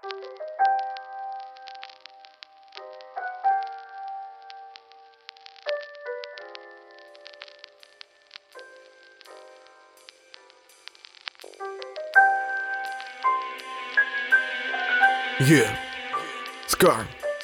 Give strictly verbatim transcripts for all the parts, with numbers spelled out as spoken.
Yeah, Scar.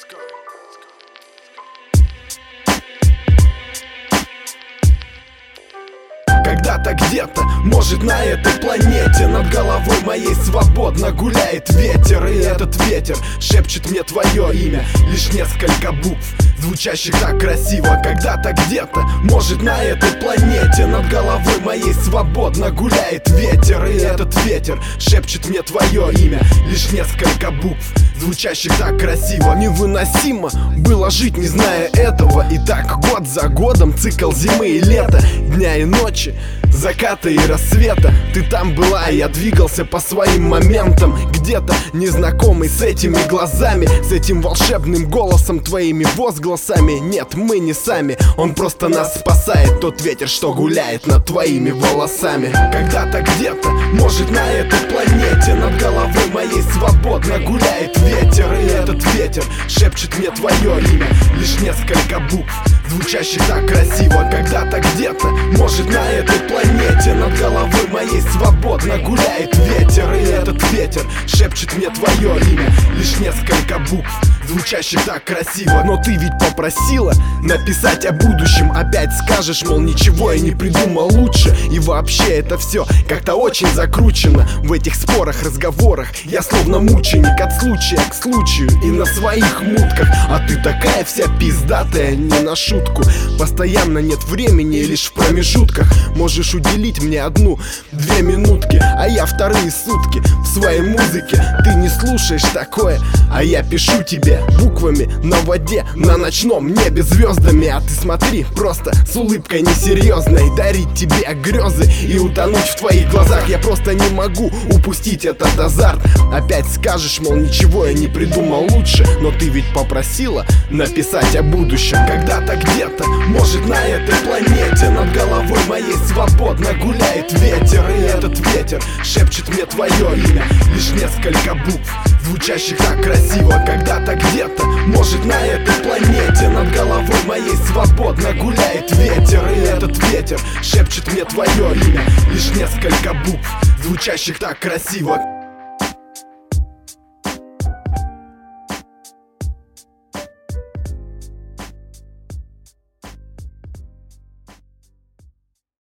Когда-то где-то, может на этой планете, над головой моей свободно гуляет ветер. И этот ветер шепчет мне твое имя, лишь несколько букв, звучащих так красиво. Когда-то где-то, может на этой планете, над головой моей свободно гуляет ветер. И этот ветер шепчет мне твое имя, лишь несколько букв, звучащих так красиво. Невыносимо было жить, не зная этого. И так год за годом, цикл зимы и лета, дня и ночи, заката и рассвета. Ты там была, и я двигался по своим моментам. Где-то незнакомый с этими глазами, с этим волшебным голосом, твоими возгласами. Нет, мы не сами, он просто нас спасает, тот ветер, что гуляет над твоими волосами. Когда-то где-то, может на этой планете, над головой моей свободно гуляет ветер. И этот ветер шепчет мне твое имя, лишь несколько букв, звучащих так красиво. Когда-то где-то, может на этой планете, над головой моей свободно гуляет ветер. И этот ветер шепчет мне твое имя, лишь несколько букв, звучащих так красиво. Но ты ведь попросила написать о будущем. Опять скажешь, мол, ничего я не придумал лучше. И вообще это все как-то очень закручено. В этих спорах, разговорах я словно мученик, от случая к случаю и на своих мутках. А ты такая вся пиздатая, не на шутку. Постоянно нет времени, и лишь в промежутках можешь уделить мне одну-две минутки, а я вторые сутки в своей музыке. Ты не слушаешь такое, а я пишу тебе буквами на воде, на ночном небе звездами. А ты смотри, просто с улыбкой несерьезной, дарить тебе грезы и утонуть в твоих глазах. Я просто не могу упустить этот азарт. Опять скажешь, мол, ничего я не придумал лучше. Но ты ведь попросила написать о будущем. Когда-то где-то, может на этой планете, над головой моей свободно гуляет ветер. И этот ветер шепчет мне твое имя, лишь несколько букв, звучащих так красиво. Когда-то где-то, может на этой планете, над головой моей свободно гуляет ветер. И этот ветер шепчет мне твое имя, лишь несколько букв, звучащих так красиво.